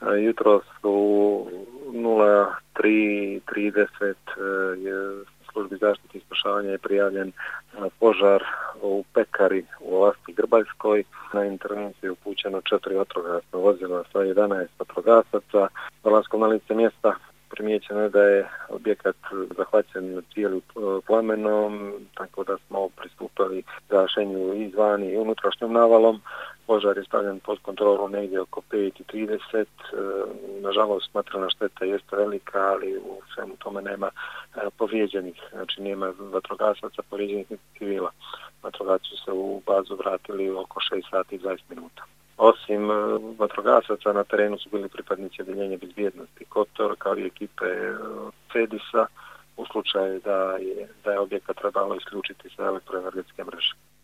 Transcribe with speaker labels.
Speaker 1: Jutros u 03:30 je službi zaštite i spašavanja je prijavljen požar u pekari u Lasti Grbaljskoj. Na intervenciju je upućeno 4 vatrogasna vozila sa 11 vatrogasaca. Dolaskom na lice mjesta primijećeno je da je objekat zahvaćen cijeli plamenom, tako da smo pristupili gašenju izvan i unutrašnjom navalom. Požar je stavljen pod kontrolu negdje oko 5:30. Nažalost, materijalna šteta jeste velika, ali u svemu tome nema povrijeđenih, znači nema vatrogasaca, povrijeđenih niti civila. Vatrogasci su se u bazu vratili oko 6 sati i 20 minuta. Osim vatrogasaca na terenu su bili pripadnici odjeljenja bezbjednosti Kotor kao i ekipe CEDIS-a u slučaju da je objekat trebalo isključiti sa elektroenergetske mreže.